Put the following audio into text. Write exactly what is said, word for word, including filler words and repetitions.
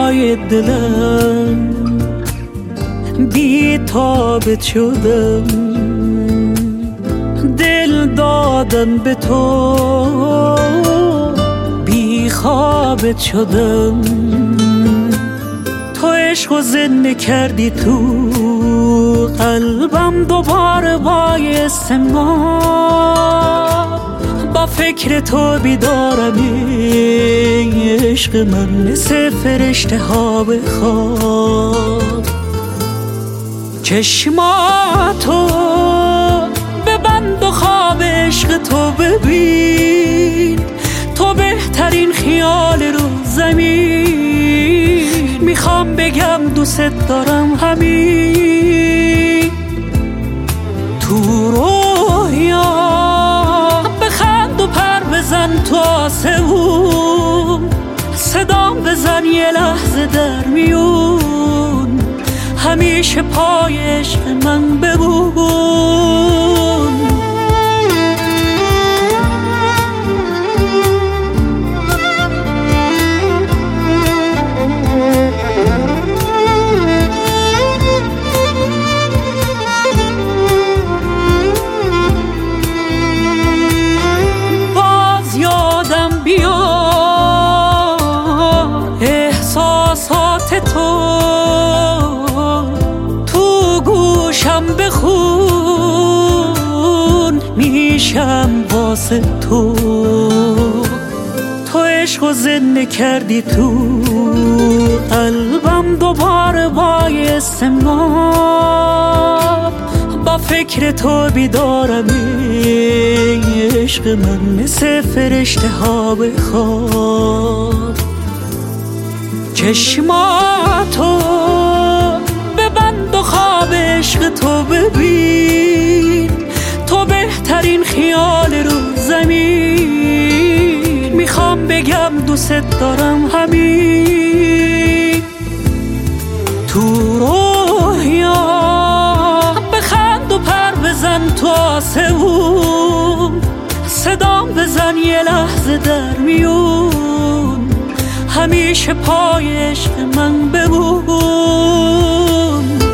دریای دلم بی تابت شدم، دل دادم به تو بی خوابت شدم. تو عشق و زنده کردی تو قلبم، دوباره بای استمنام با فکر تو بیدارم ای عشق من، مثل فرشته ها به خواب. چشماتو ببند و خواب عشق تو ببین، تو بهترین خیال رو زمین. میخوام بگم دوست دارم همین تو رویا، بخند و پر بزن تو آسمون، صدام بزن یه لحظه در میون، همیشه پای عشق من بمون. باز یادم بیا احساسات تو، تو گوشم بخون میشم واسه تو. تو عشق و زنده کردی تو قلبم، دوباره بای استمنام با فکر تو بیدارم ای عشق من، مثل فرشته ها به خواب. چشماتو ببند و خواب عشق تو ببین، تو بهترین خیال رو زمین. میخوام بگم دوست دارم همین تو رویا، بخند و پر بزن تو آسمون، صدام بزن یه لحظه در میون، همیشه پای عشق من بمون.